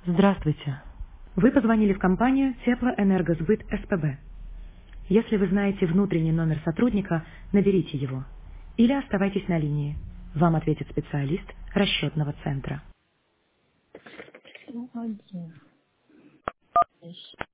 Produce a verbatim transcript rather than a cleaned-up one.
Здравствуйте. Вы позвонили в компанию Теплоэнергосбыт СПБ. Если вы знаете внутренний номер сотрудника, наберите его. Или оставайтесь на линии. Вам ответит специалист расчетного центра. Ну, один.